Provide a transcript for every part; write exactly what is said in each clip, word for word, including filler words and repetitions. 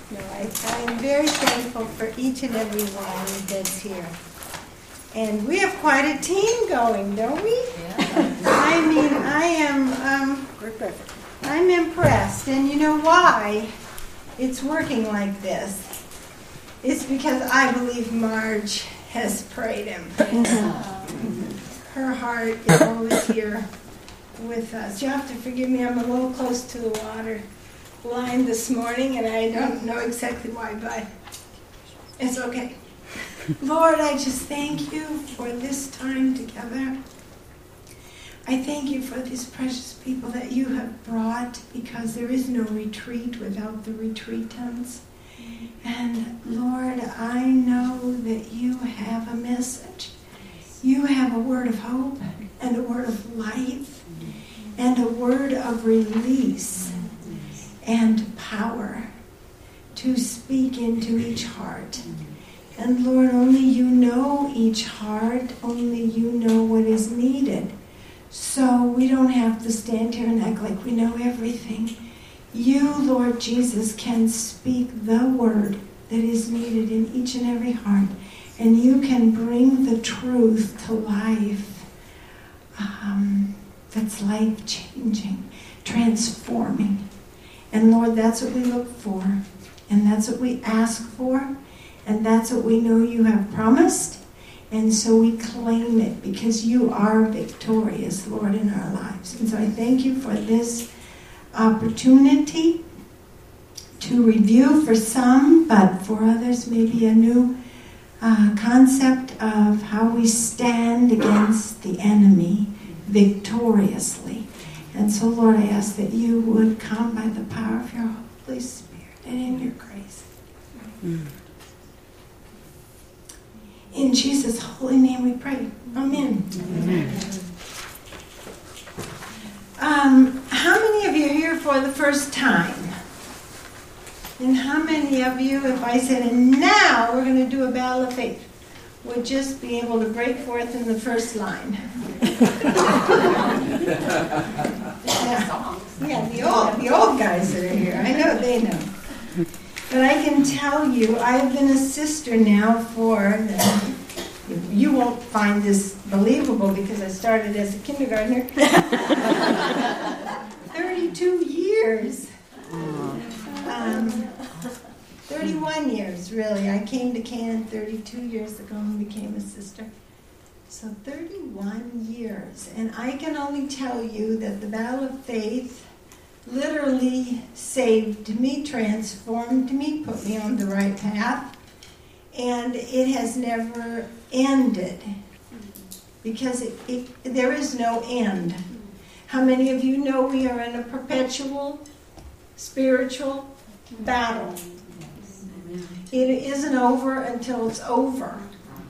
No, I, I'm very thankful for each and every one that's here. And we have quite a team going, don't we? Yeah. I mean, I am, um, I'm impressed. And you know why it's working like this? It's because I believe Marge has prayed him. Her heart is always here with us. You have to forgive me, I'm a little close to the water line this morning, and I don't know exactly why, but it's okay. Lord, I just thank you for this time together. I thank you for these precious people that you have brought, because there is no retreat without the retreatants. And Lord, I know that you have a message. You have a word of hope and a word of life and a word of release and power to speak into each heart. And Lord, only you know each heart, only you know what is needed. So we don't have to stand here and act like we know everything. You, Lord Jesus, can speak the word that is needed in each and every heart. And you can bring the truth to life um, that's life-changing, transforming. And Lord, that's what we look for. And that's what we ask for. And that's what we know you have promised. And so we claim it because you are victorious, Lord, in our lives. And so I thank you for this opportunity to review for some, but for others maybe a new uh, concept of how we stand against the enemy victoriously. And so, Lord, I ask that you would come by the power of your Holy Spirit and in your grace. Mm. In Jesus' holy name we pray. Amen. Amen. Um, how many of you are here for the first time? And how many of you, if I said, and now we're going to do a battle of faith, would just be able to break forth in the first line? yeah. yeah, the old, the old guys that are here. I know they know. But I can tell you, I've been a sister now for, you won't find this believable because I started as a kindergartner, thirty-two years. Um, thirty-one years, really. I came to Canaan thirty-two years ago and became a sister. So thirty-one years. And I can only tell you that the battle of faith literally saved me, transformed me, put me on the right path. And it has never ended. Because it, it, there is no end. How many of you know we are in a perpetual spiritual battle? It isn't over until it's over.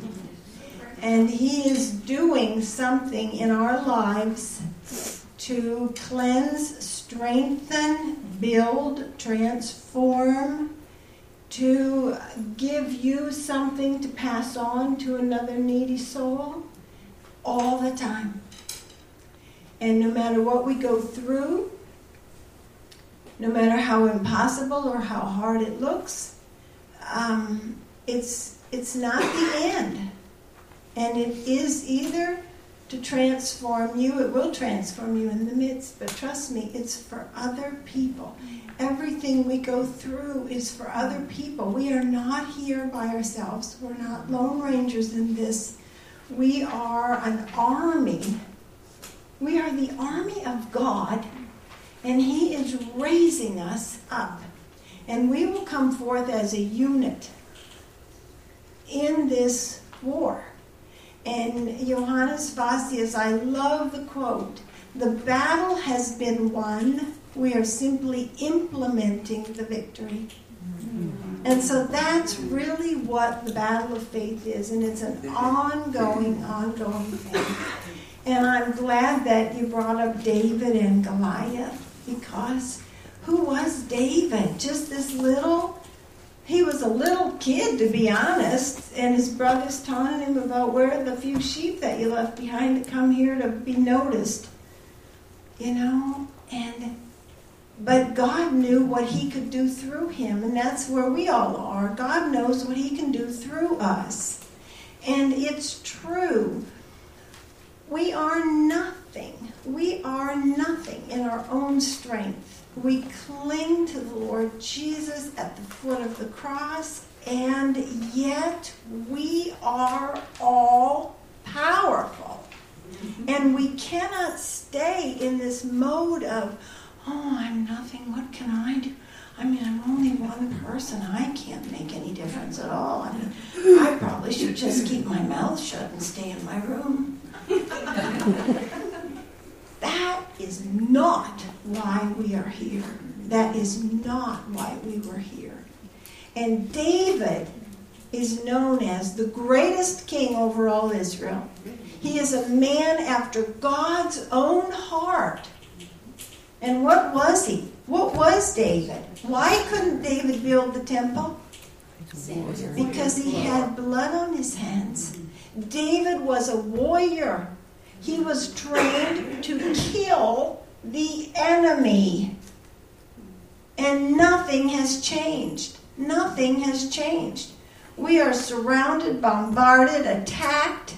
And he is doing something in our lives to cleanse, strengthen, build, transform, to give you something to pass on to another needy soul all the time. And no matter what we go through, no matter how impossible or how hard it looks, um, it's it's not the end. And it is either to transform you, it will transform you in the midst, but trust me, it's for other people. Everything we go through is for other people. We are not here by ourselves. We're not lone rangers in this. We are an army. We are the army of God, and he is raising us up. And we will come forth as a unit in this war. And Johannes Vasius, I love the quote, the battle has been won, we are simply implementing the victory. Mm-hmm. And so that's really what the battle of faith is, and it's an ongoing, ongoing thing. And I'm glad that you brought up David and Goliath, because who was David? Just this little... He was a little kid, to be honest, and his brothers taunted him about where are the few sheep that you left behind to come here to be noticed. You know, and But God knew what he could do through him, and that's where we all are. God knows what he can do through us. And it's true. We are nothing. We are nothing in our own strength. We cling to the Lord Jesus at the foot of the cross, and yet we are all powerful. And we cannot stay in this mode of, oh, I'm nothing, what can I do? I mean, I'm only one person. I can't make any difference at all. I mean, I probably should just keep my mouth shut and stay in my room. That is not why we are here. That is not why we were here. And David is known as the greatest king over all Israel. He is a man after God's own heart. And what was he? What was David? Why couldn't David build the temple? Because he had blood on his hands. David was a warrior. He was trained to kill the enemy. And nothing has changed. Nothing has changed. We are surrounded, bombarded, attacked,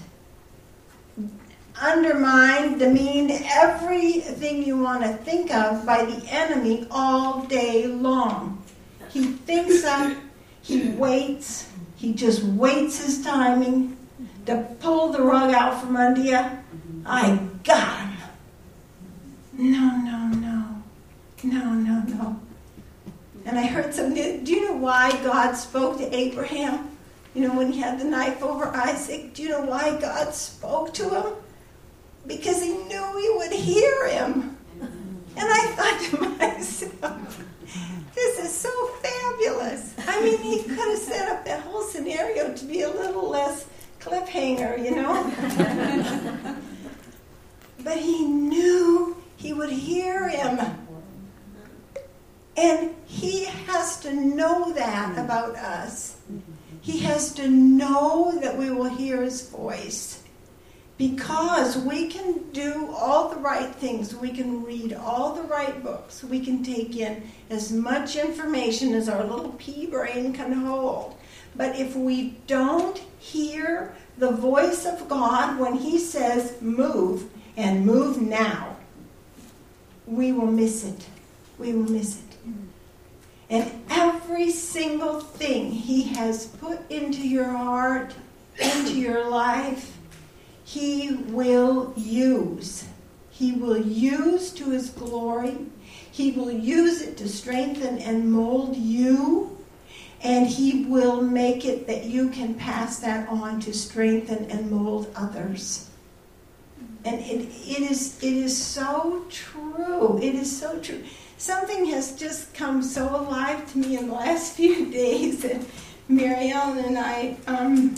undermined, demeaned, everything you want to think of by the enemy all day long. He thinks up, he waits, he just waits his timing to pull the rug out from under you. I got him. No, no, no. No, no, no. And I heard something. Do you know why God spoke to Abraham? You know, when he had the knife over Isaac, do you know why God spoke to him? Because he knew he would hear him. And I thought to myself, this is so fabulous. I mean, he could have set up that whole scenario to be a little less cliffhanger, you know? But he knew he would hear him. And he has to know that about us. He has to know that we will hear his voice. Because we can do all the right things. We can read all the right books. We can take in as much information as our little pea brain can hold. But if we don't hear the voice of God when he says move, and move now, we will miss it. We will miss it. And every single thing he has put into your heart, into your life, he will use. He will use to his glory. He will use it to strengthen and mold you. And he will make it that you can pass that on to strengthen and mold others. And it, it is it is so true. It is so true. Something has just come so alive to me in the last few days. And Mary Ellen and I, um,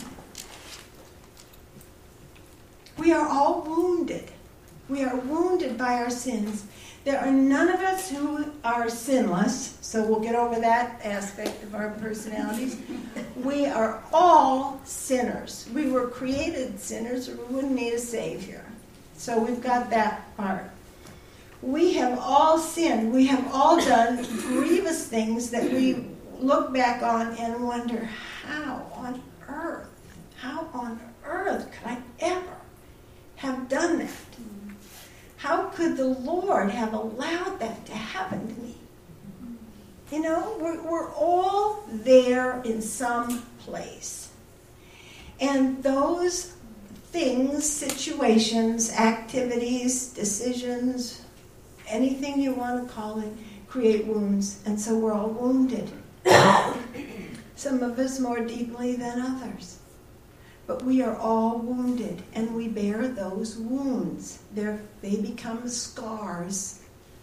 we are all wounded. We are wounded by our sins. There are none of us who are sinless, so we'll get over that aspect of our personalities. We are all sinners. We were created sinners, or we wouldn't need a Savior. So we've got that part. We have all sinned. We have all done grievous things that we look back on and wonder, how on earth, how on earth could I ever have done that? How could the Lord have allowed that to happen to me? You know, we're, we're all there in some place. And those things, situations, activities, decisions, anything you want to call it, create wounds. And so we're all wounded. Some of us more deeply than others. But we are all wounded, and we bear those wounds. They're, they become scars.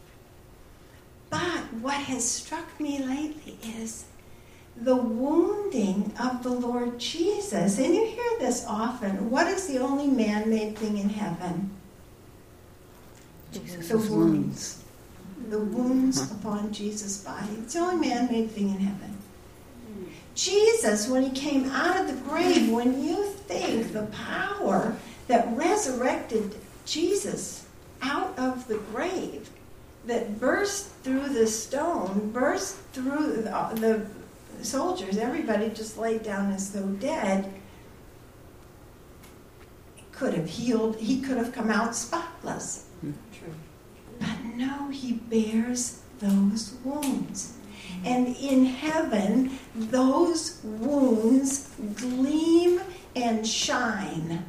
But what has struck me lately is the wounding of the Lord Jesus. And you hear this often. What is the only man-made thing in heaven? Jesus. The wounds. The wounds upon Jesus' body. It's the only man-made thing in heaven. Jesus, when he came out of the grave, when you think the power that resurrected Jesus out of the grave, that burst through the stone, burst through the, the soldiers. Everybody just laid down as though dead. Could have healed. He could have come out spotless. Hmm. True. But no, he bears those wounds. And in heaven, those wounds gleam and shine.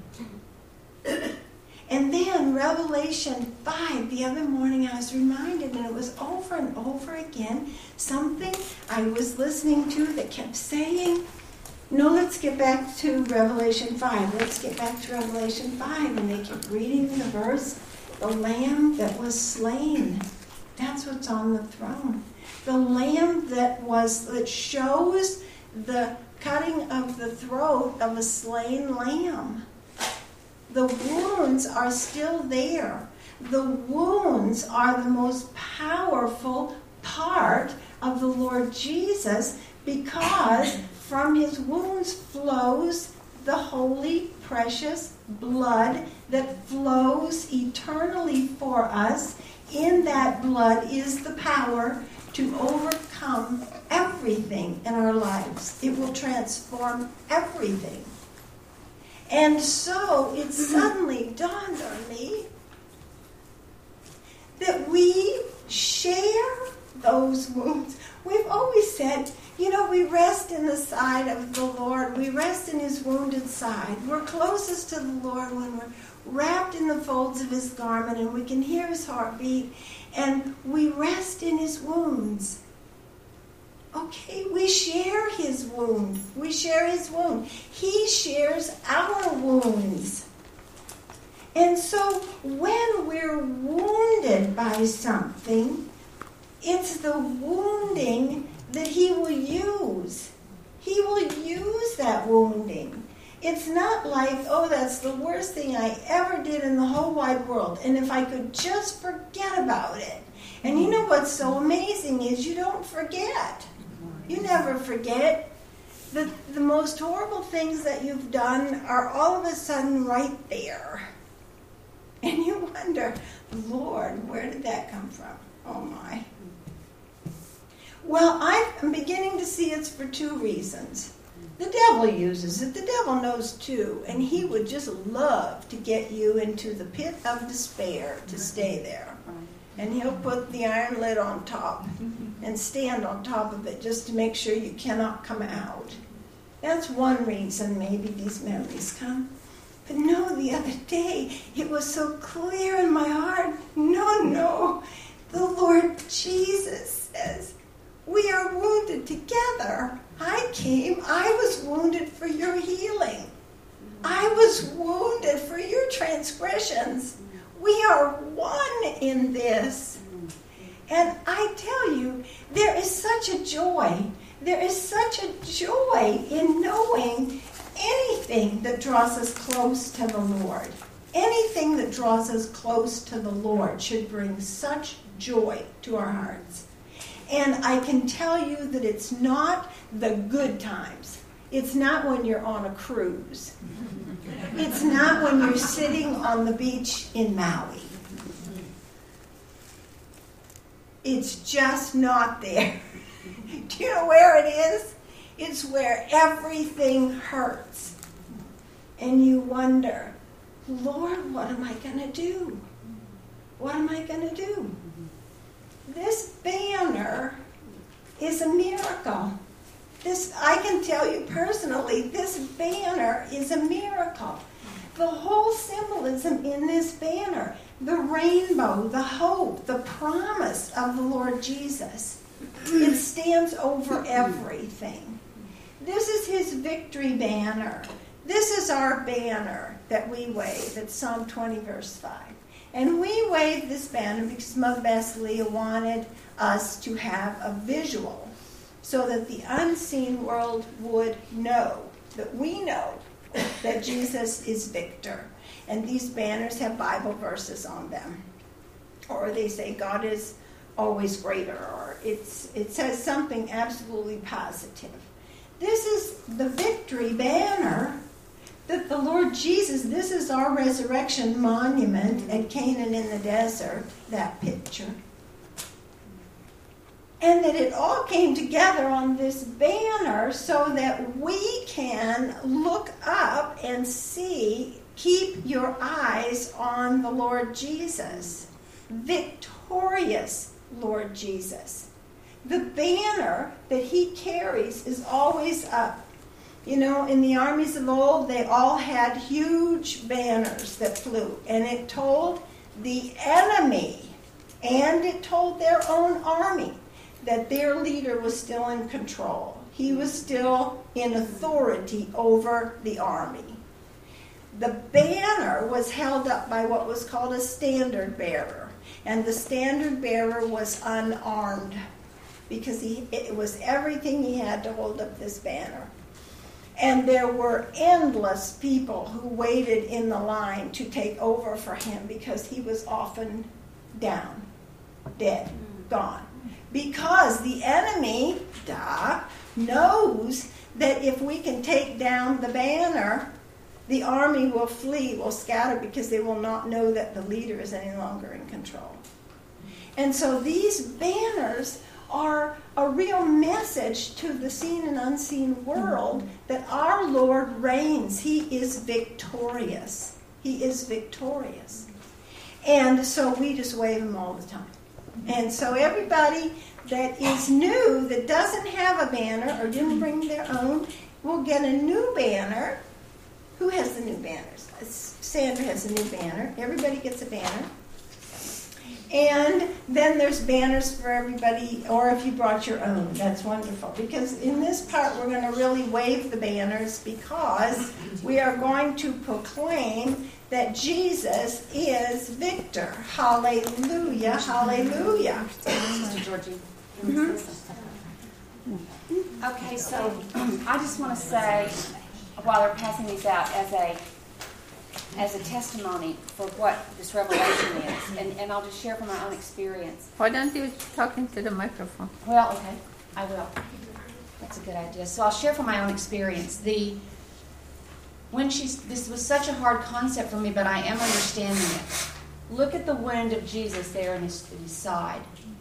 And then Revelation five, the other morning I was reminded, and it was over and over again, something I was listening to that kept saying, no, let's get back to Revelation five. Let's get back to Revelation five. And they kept reading the verse, the Lamb that was slain. That's what's on the throne. The Lamb that was, that shows the cutting of the throat of a slain lamb. The wounds are still there. The wounds are the most powerful part of the Lord Jesus, because from his wounds flows the holy, precious blood that flows eternally for us. In that blood is the power to overcome everything in our lives. It will transform everything. And so it suddenly dawned on me that we share those wounds. We've always said, you know, we rest in the side of the Lord. We rest in his wounded side. We're closest to the Lord when we're wrapped in the folds of his garment and we can hear his heartbeat, and we rest in his wounds. Okay, we share his wound. We share his wound. He shares our wounds. And so when we're wounded by something, it's the wounding that he will use. He will use that wounding. It's not like, oh, that's the worst thing I ever did in the whole wide world, and if I could just forget about it. And you know what's so amazing is you don't forget. You never forget. The, the most horrible things that you've done are all of a sudden right there. And you wonder, Lord, where did that come from? Oh, my. Well, I'm beginning to see it's for two reasons. The devil uses it. The devil knows too. And he would just love to get you into the pit of despair to stay there. And he'll put the iron lid on top and stand on top of it just to make sure you cannot come out. That's one reason maybe these memories come. But no, the other day, it was so clear in my heart. No, no. The Lord Jesus says, we are wounded together. I came, I was wounded for your healing. I was wounded for your transgressions. We are one in this. And I tell you, there is such a joy. There is such a joy in knowing anything that draws us close to the Lord. Anything that draws us close to the Lord should bring such joy to our hearts. And I can tell you that it's not the good times. It's not when you're on a cruise. It's not when you're sitting on the beach in Maui. It's just not there. Do you know where it is? It's where everything hurts. And you wonder, Lord, what am I going to do? What am I going to do? This banner is a miracle. This, I can tell you personally, this banner is a miracle. The whole symbolism in this banner, the rainbow, the hope, the promise of the Lord Jesus, it stands over everything. This is his victory banner. This is our banner that we wave. It's Psalm twenty, verse five. And we wave this banner because Mother Basilia wanted us to have a visual so that the unseen world would know, that we know, that Jesus is victor. And these banners have Bible verses on them. Or they say God is always greater, or it's it says something absolutely positive. This is the victory banner that the Lord Jesus, this is our resurrection monument at Canaan in the desert, that picture. And that it all came together on this banner so that we can look up and see, keep your eyes on the Lord Jesus. Victorious Lord Jesus. The banner that he carries is always up. You know, in the armies of old, they all had huge banners that flew, and it told the enemy, and it told their own army, that their leader was still in control. He was still in authority over the army. The banner was held up by what was called a standard bearer, and the standard bearer was unarmed because he, it was everything he had to hold up this banner. And there were endless people who waited in the line to take over for him because he was often down, dead, gone. Because the enemy, duh, knows that if we can take down the banner, the army will flee, will scatter, because they will not know that the leader is any longer in control. And so these banners are a real message to the seen and unseen world that our Lord reigns. He is victorious. He is victorious. And so we just wave them all the time. And so everybody that is new, that doesn't have a banner or didn't bring their own, will get a new banner. Who has the new banners? Sandra has a new banner. Everybody gets a banner. And then there's banners for everybody, or if you brought your own, that's wonderful. Because in this part, we're going to really wave the banners because we are going to proclaim that Jesus is victor. Hallelujah, hallelujah. Sister Georgie. Mm-hmm. Okay, so I just want to say, while they're passing these out, as a as a testimony for what this revelation is, and, and I'll just share from my own experience. Why don't you talk into the microphone? Well, okay, I will. That's a good idea. So I'll share from my own experience. The when she's this was such a hard concept for me, but I am understanding it. Look at the wound of Jesus there in his, in his side.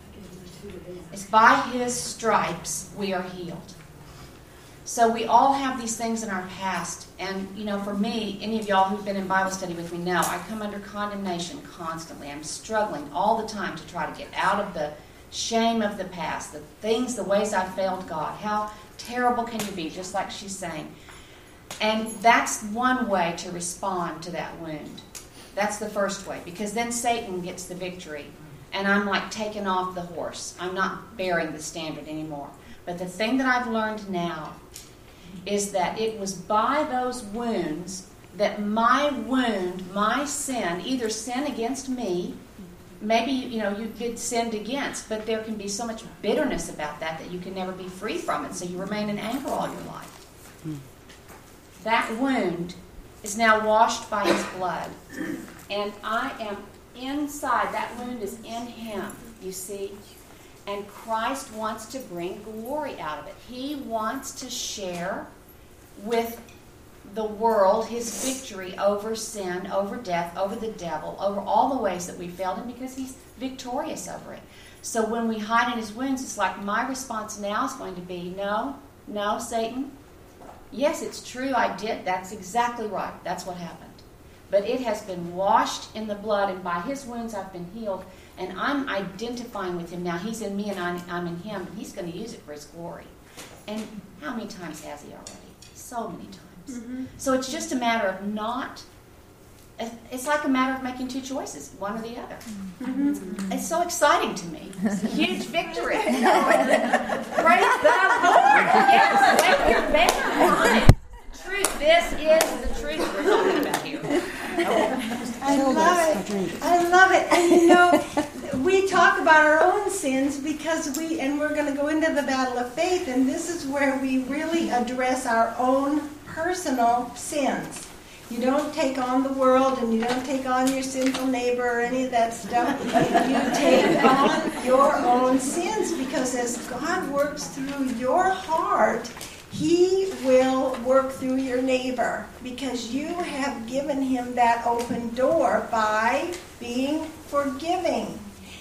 It's by his stripes we are healed. So we all have these things in our past. And, you know, for me, any of y'all who've been in Bible study with me know, I come under condemnation constantly. I'm struggling all the time to try to get out of the shame of the past, the things, the ways I failed God. How terrible can you be, just like she's saying. And that's one way to respond to that wound. That's the first way, because then Satan gets the victory. And I'm like taken off the horse. I'm not bearing the standard anymore. But the thing that I've learned now is that it was by those wounds that my wound, my sin, either sin against me, maybe, you know, you get sinned against, but there can be so much bitterness about that that you can never be free from it, so you remain in anger all your life. Hmm. That wound is now washed by his blood, and I am inside. That wound is in him, you see. And Christ wants to bring glory out of it. He wants to share with the world his victory over sin, over death, over the devil, over all the ways that we failed him, because he's victorious over it. So when we hide in his wounds, it's like my response now is going to be, no, no, Satan. Yes, it's true, I did. That's exactly right. That's what happened. But it has been washed in the blood, and by his wounds I've been healed. And I'm identifying with him now. He's in me and I'm, I'm in him. And he's going to use it for his glory. And how many times has he already? So many times. Mm-hmm. So it's just a matter of not... It's like a matter of making two choices, one or the other. Mm-hmm. It's so exciting to me. It's a huge victory. Praise the Lord. Yes, wave your banner on it. Truth. This is the truth we're talking about here. I love it. I love it. And you know, we talk about our own sins because we, and we're going to go into the battle of faith, and this is where we really address our own personal sins. You don't take on the world, and you don't take on your sinful neighbor or any of that stuff. You take on your own sins, because as God works through your heart, he will work through your neighbor, because you have given him that open door by being forgiving.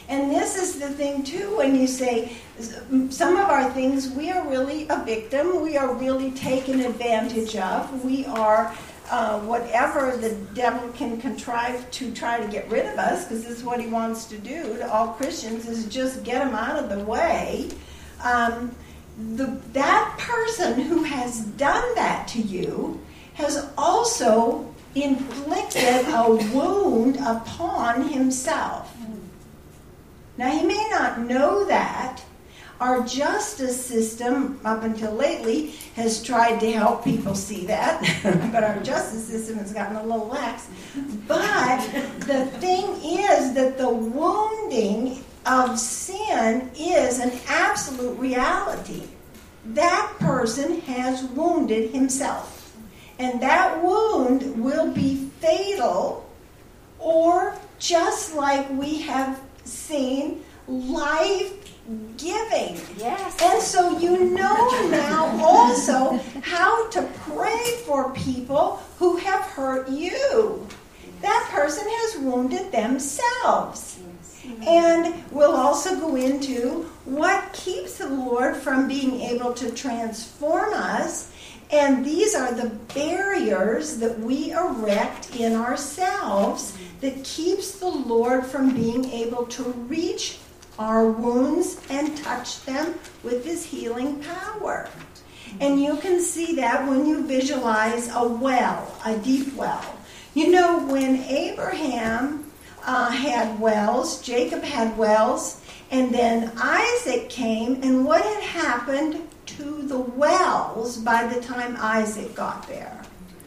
And this is the thing, too, when you say some of our things, we are really a victim. We are really taken advantage of. We are uh, whatever the devil can contrive to try to get rid of us, because this is what he wants to do to all Christians, is just get them out of the way. Um, the, that person who has done that to you has also inflicted a wound upon himself. Now, he may not know that. Our justice system, up until lately, has tried to help people see that, but our justice system has gotten a little lax. But the thing is that the wounding of sin is an absolute reality. That person has wounded himself. And that wound will be fatal, or just like we have seen, life-giving. Yes. And so you know now also how to pray for people who have hurt you. That person has wounded themselves. And we'll also go into what keeps the Lord from being able to transform us. And these are the barriers that we erect in ourselves that keeps the Lord from being able to reach our wounds and touch them with his healing power. And you can see that when you visualize a well, a deep well. You know, when Abraham uh, had wells, Jacob had wells, and then Isaac came, and what had happened to the wells by the time Isaac got there?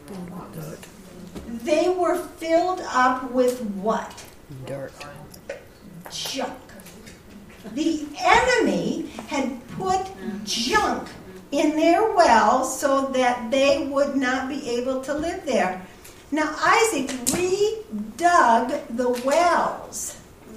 They were filled up with what? Dirt. Junk. The enemy had put junk in their wells so that they would not be able to live there. Now Isaac redug the wells.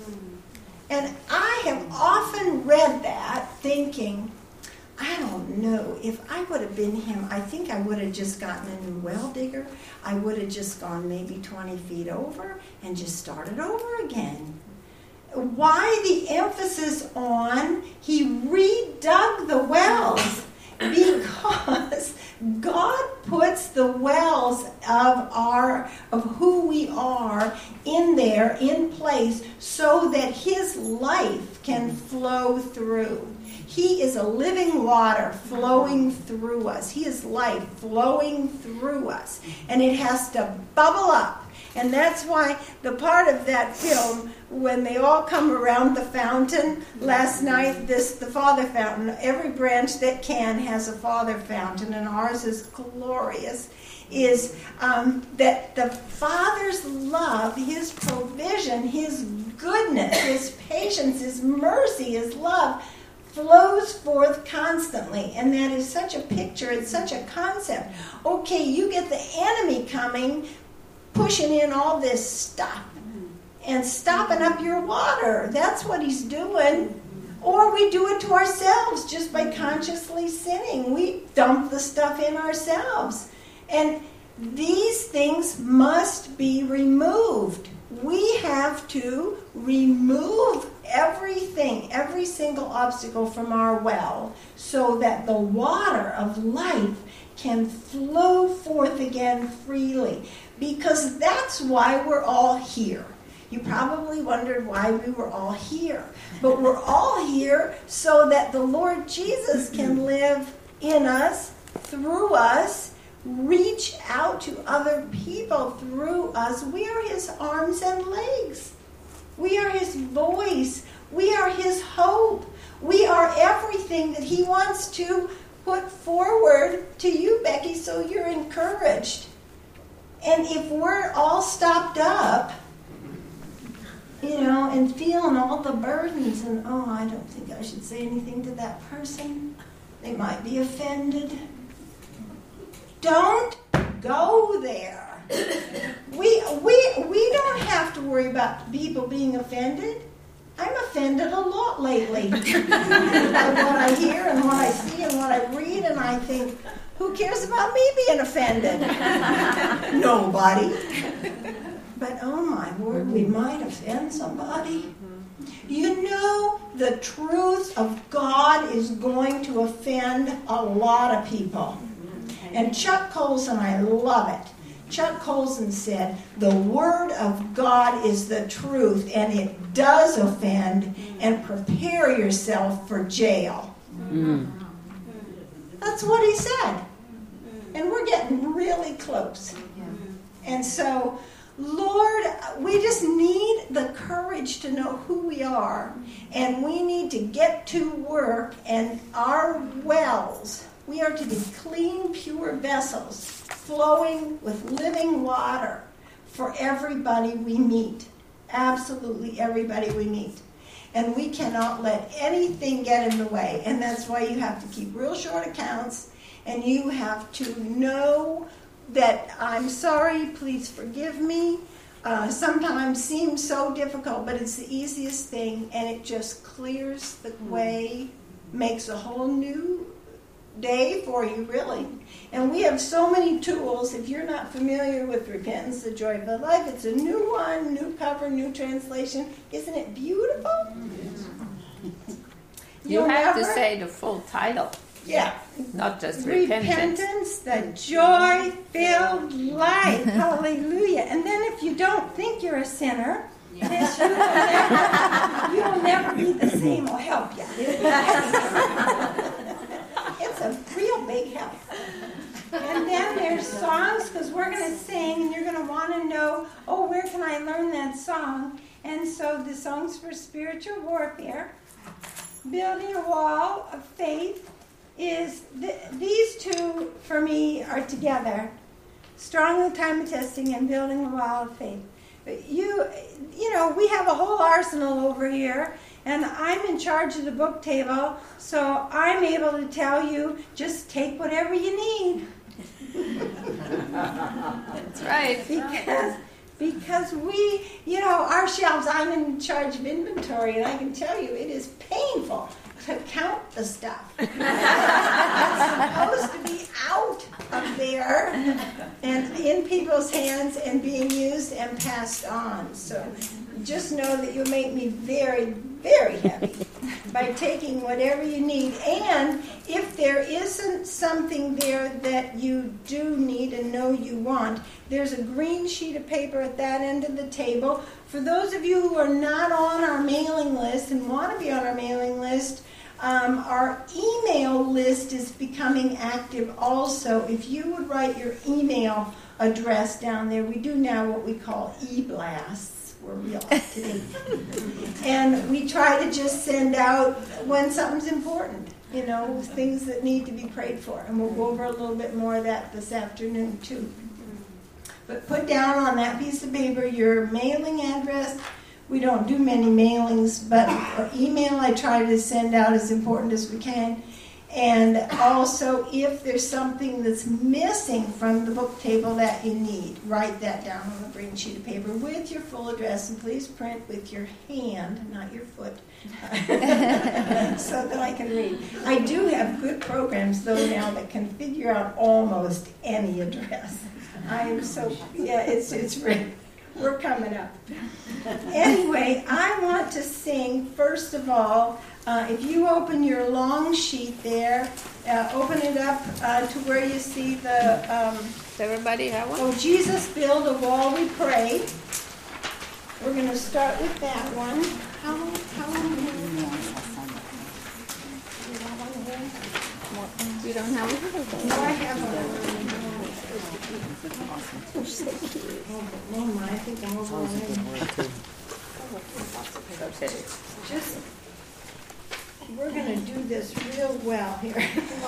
And I have often read that thinking, I don't know, if I would have been him, I think I would have just gotten a new well digger. I would have just gone maybe twenty feet over and just started over again. Why the emphasis on he redug the wells? Because God puts the wells of our of who we are in there, in place, so that his life can flow through. He is a living water flowing through us. He is life flowing through us. And it has to bubble up. And that's why the part of that film, when they all come around the fountain, last night, this the Father Fountain, every branch that can has a Father Fountain, and ours is glorious, is um, that the Father's love, his provision, his goodness, his patience, his mercy, his love, flows forth constantly. And that is such a picture, it's such a concept. Okay, you get the enemy coming, pushing in all this stuff and stopping up your water. That's what he's doing. Or we do it to ourselves just by consciously sinning. We dump the stuff in ourselves. And these things must be removed. We have to remove everything, every single obstacle from our well, so that the water of life can flow forth again freely. Because that's why we're all here. You probably wondered why we were all here. But we're all here so that the Lord Jesus can live in us, through us, reach out to other people through us. We are his arms and legs. We are his voice. We are his hope. We are everything that he wants to put forward to you, Becky, so you're encouraged. And if we're all stopped up, you know, and feeling all the burdens, and, oh, I don't think I should say anything to that person. They might be offended. Don't go there. We, we, we don't have to worry about people being offended. I'm offended a lot lately by what I hear and what I see and what I read, and I think, who cares about me being offended? Nobody. But oh my word, we might offend somebody. You know, the truth of God is going to offend a lot of people. And Chuck Colson, I love it. Chuck Colson said, the Word of God is the truth, and it does offend, and prepare yourself for jail. Mm. That's what he said. And we're getting really close. And so, Lord, we just need the courage to know who we are, and we need to get to work, and our wells, we are to be clean, pure vessels, flowing with living water for everybody we meet. Absolutely everybody we meet. And we cannot let anything get in the way. And that's why you have to keep real short accounts, and you have to know that I'm sorry, please forgive me. Uh, sometimes seems so difficult, but it's the easiest thing, and it just clears the way, makes a whole new day for you, really. And we have so many tools. If you're not familiar with Repentance, the Joy of the Life, it's a new one, new cover, new translation. Isn't it beautiful? You You'll have to never- say the full title, Yeah. not just repentance. Repentance, the joy-filled life. Hallelujah. And then if you don't think you're a sinner, then you will never, you'll never be the same. I'll help you. It's a real big help. And then there's songs, because we're going to sing, and you're going to want to know, oh, where can I learn that song? And so the Songs for Spiritual Warfare, Building a Wall of Faith, is th- these two for me are together. Strong in the Time of Testing and Building a Wall of Faith. You, you know, we have a whole arsenal over here, and I'm in charge of the book table, so I'm able to tell you, just take whatever you need. That's right. Because, because we, you know, our shelves, I'm in charge of inventory, and I can tell you it is painful to count the stuff. It's supposed to be out of there and in people's hands and being used and passed on. So just know that you make me very, very happy by taking whatever you need. And if there isn't something there that you do need and know you want, there's a green sheet of paper at that end of the table. For those of you who are not on our mailing list and want to be on our mailing list, Um, our email list is becoming active also. If you would write your email address down there, we do now what we call e-blasts. We're real up to date. And we try to just send out when something's important, you know, things that need to be prayed for. And we'll go over a little bit more of that this afternoon too. But put down on that piece of paper your mailing address. We don't do many mailings, but our email I try to send out as important as we can. And also, if there's something that's missing from the book table that you need, write that down on a green sheet of paper with your full address, and please print with your hand, not your foot, so that I can read. I do have good programs, though, now that can figure out almost any address. I am so, yeah, it's, it's really... We're coming up. Anyway, I want to sing, first of all, uh, if you open your long sheet there, uh, open it up uh, to where you see the, um, Does everybody have one? Oh, Jesus Build a Wall, We Pray. We're going to start with that one. How long, how long do you You don't have one? No, I have one. Oh my, I think I'm over already. Just, we're going to do this real well here.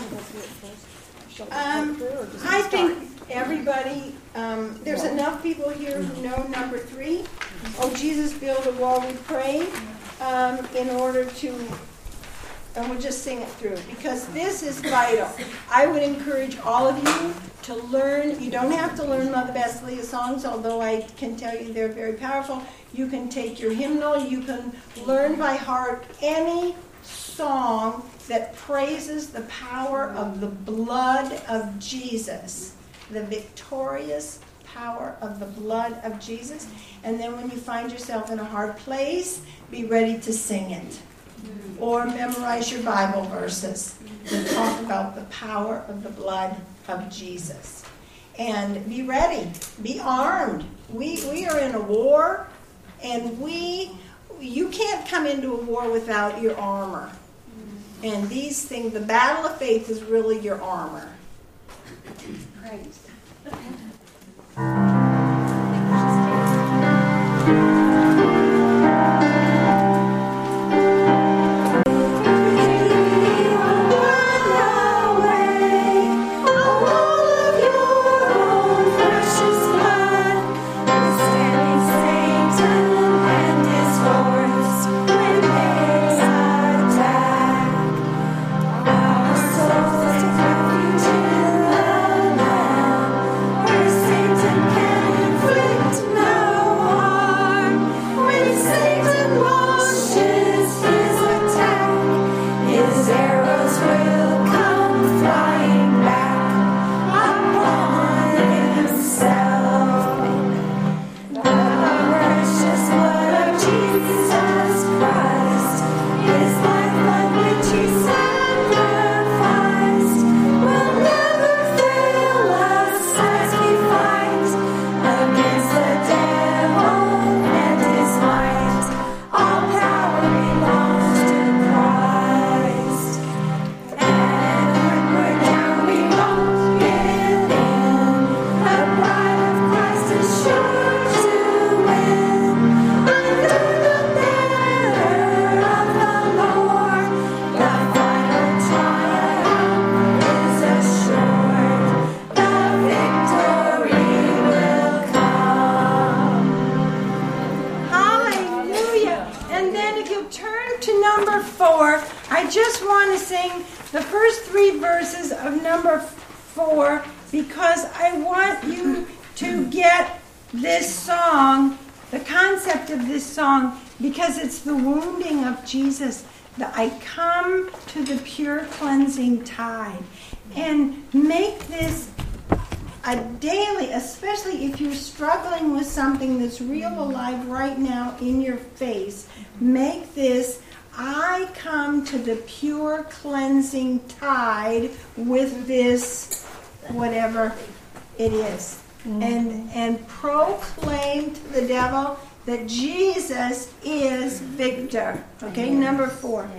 um, I think everybody, um, there's enough people here who know number three. Oh, Jesus, build a wall, we pray, um, in order to... And we'll just sing it through, because this is vital. I would encourage all of you to learn. You don't have to learn Mother Basilia songs, although I can tell you they're very powerful. You can take your hymnal. You can learn by heart any song that praises the power of the blood of Jesus, the victorious power of the blood of Jesus. And then when you find yourself in a hard place, be ready to sing it. Or memorize your Bible verses that talk about the power of the blood of Jesus. And be ready. Be armed. We we are in a war, and we you can't come into a war without your armor. And these things, the battle of faith is really your armor. Praise. Jesus, that I come to the pure cleansing tide, and make this a daily, especially if you're struggling with something that's real alive right now in your face, make this, I come to the pure cleansing tide with this, whatever it is, mm-hmm. and and proclaim to the devil that Jesus is victor. Okay, number four.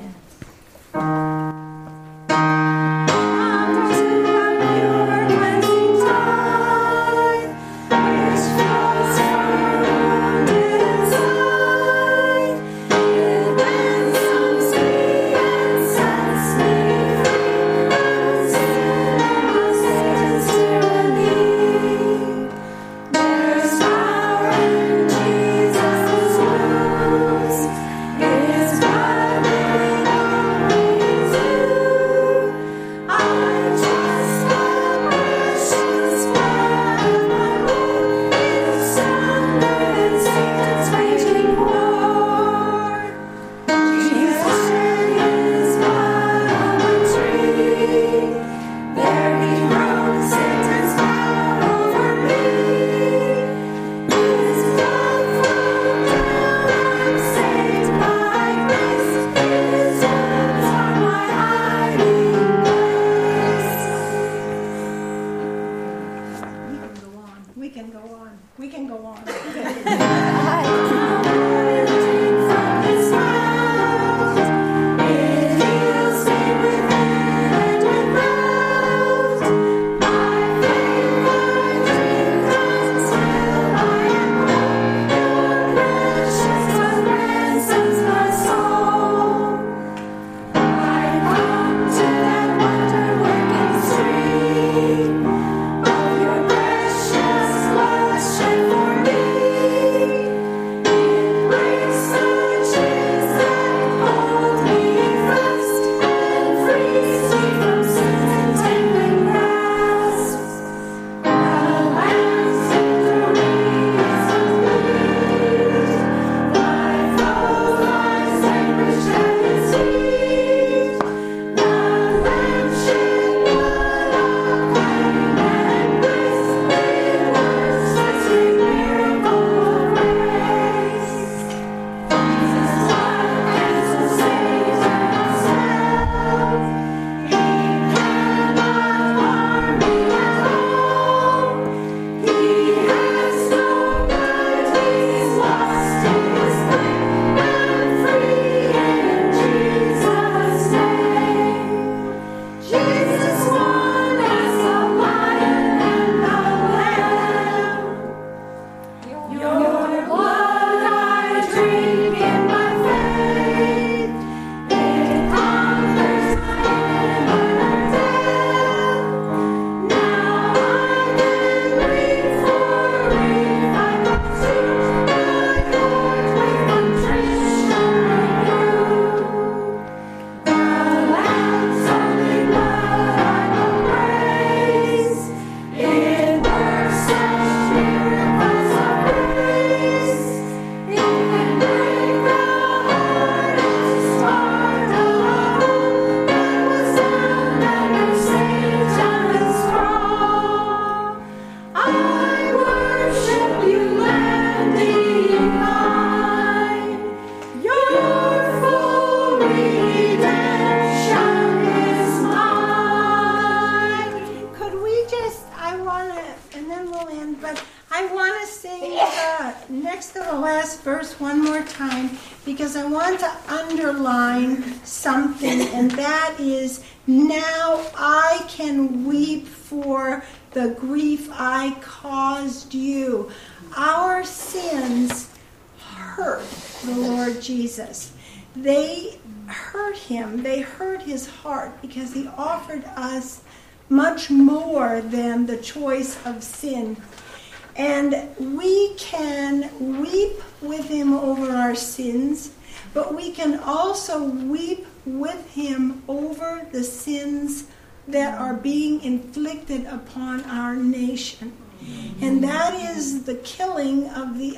last verse one more time because I want to underline something, and that is, now I can weep for the grief I caused you. Our sins hurt the Lord Jesus. They hurt him. They hurt his heart because he offered us much more than the choice of sin. And we can weep with him over our sins, but we can also weep with him over the sins that are being inflicted upon our nation. And that is the killing of the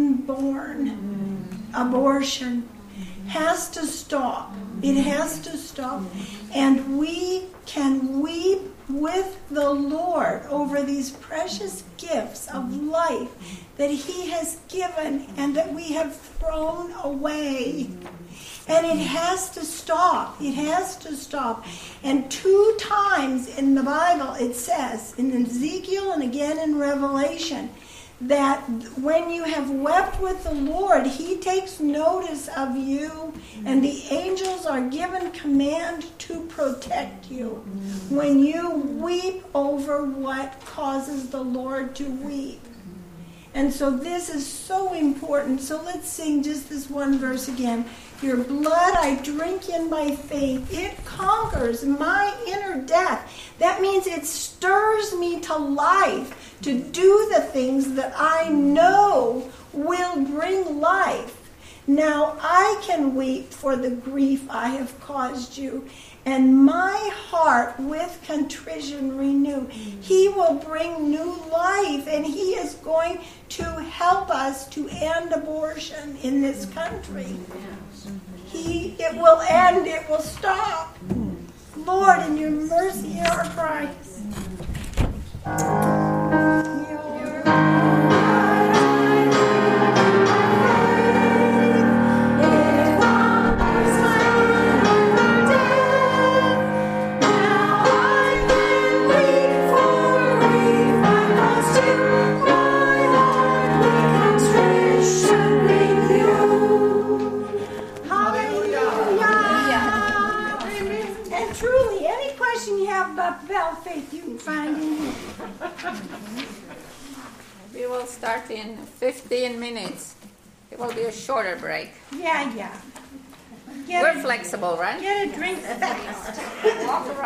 unborn. Abortion has to stop. It has to stop. And we can weep with the Lord over these precious gifts of life that he has given and that we have thrown away. And it has to stop. It has to stop. And two times in the Bible it says, in Ezekiel and again in Revelation, that when you have wept with the Lord, he takes notice of you, and the angels are given command to protect you when you weep over what causes the Lord to weep. And so this is so important. So let's sing just this one verse again. Your blood I drink in by faith. It conquers my inner death. That means it stirs me to life to do the things that I know will bring life. Now I can weep for the grief I have caused you, and my heart with contrition renew. He will bring new life, and he is going to help us to end abortion in this country. He, it will end, it will stop. Lord, in your mercy, hear our cries. About faith, you can find in here. We will start in fifteen minutes. It will be a shorter break. Yeah, yeah. Get We're flexible, right? Get a drink fast.